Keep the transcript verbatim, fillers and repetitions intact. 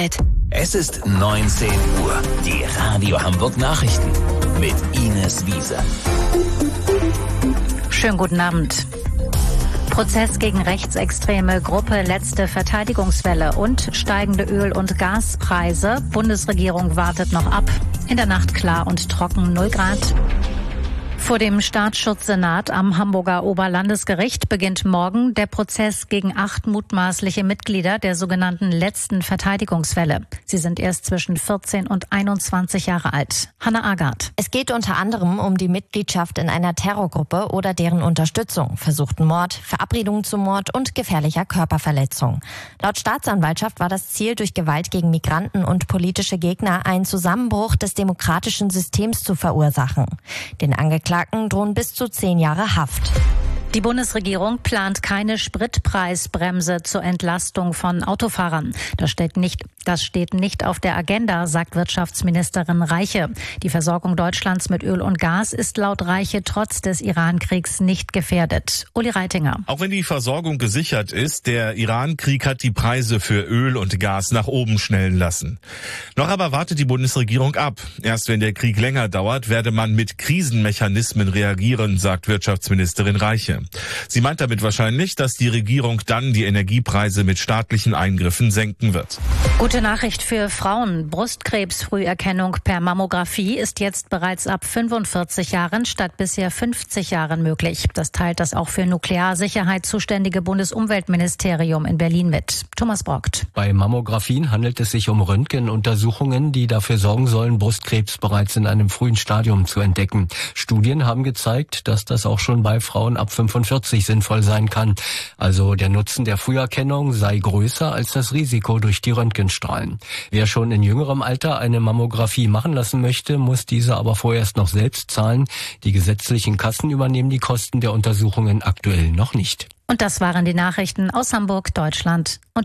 Zeit. Es ist neunzehn Uhr. Die Radio Hamburg Nachrichten mit Ines Wiese. Schönen guten Abend. Prozess gegen rechtsextreme Gruppe, letzte Verteidigungswelle und steigende Öl- und Gaspreise. Bundesregierung wartet noch ab. In der Nacht klar und trocken, null Grad. Vor dem Staatsschutzsenat am Hamburger Oberlandesgericht beginnt morgen der Prozess gegen acht mutmaßliche Mitglieder der sogenannten letzten Verteidigungswelle. Sie sind erst zwischen vierzehn und einundzwanzig Jahre alt. Hanna Agard. Es geht unter anderem um die Mitgliedschaft in einer Terrorgruppe oder deren Unterstützung, versuchten Mord, Verabredung zum Mord und gefährlicher Körperverletzung. Laut Staatsanwaltschaft war das Ziel, durch Gewalt gegen Migranten und politische Gegner einen Zusammenbruch des demokratischen Systems zu verursachen. Den Angeklagten drohen bis zu zehn Jahre Haft. Die Bundesregierung plant keine Spritpreisbremse zur Entlastung von Autofahrern. Das steht nicht, das steht nicht auf der Agenda, sagt Wirtschaftsministerin Reiche. Die Versorgung Deutschlands mit Öl und Gas ist laut Reiche trotz des Iran-Kriegs nicht gefährdet. Uli Reitinger. Auch wenn die Versorgung gesichert ist, der Iran-Krieg hat die Preise für Öl und Gas nach oben schnellen lassen. Noch aber wartet die Bundesregierung ab. Erst wenn der Krieg länger dauert, werde man mit Krisenmechanismen reagieren, sagt Wirtschaftsministerin Reiche. Sie meint damit wahrscheinlich, dass die Regierung dann die Energiepreise mit staatlichen Eingriffen senken wird. Gute Nachricht für Frauen. Brustkrebsfrüherkennung per Mammographie ist jetzt bereits ab fünfundvierzig Jahren statt bisher fünfzig Jahren möglich. Das teilt das auch für Nuklearsicherheit zuständige Bundesumweltministerium in Berlin mit. Thomas Brockt. Bei Mammographien handelt es sich um Röntgenuntersuchungen, die dafür sorgen sollen, Brustkrebs bereits in einem frühen Stadium zu entdecken. Studien haben gezeigt, dass das auch schon bei Frauen ab fünfundvierzig sinnvoll sein kann. Also der Nutzen der Früherkennung sei größer als das Risiko durch die Röntgenstrahlen. Wer schon in jüngerem Alter eine Mammographie machen lassen möchte, muss diese aber vorerst noch selbst zahlen. Die gesetzlichen Kassen übernehmen die Kosten der Untersuchungen aktuell noch nicht. Und das waren die Nachrichten aus Hamburg, Deutschland und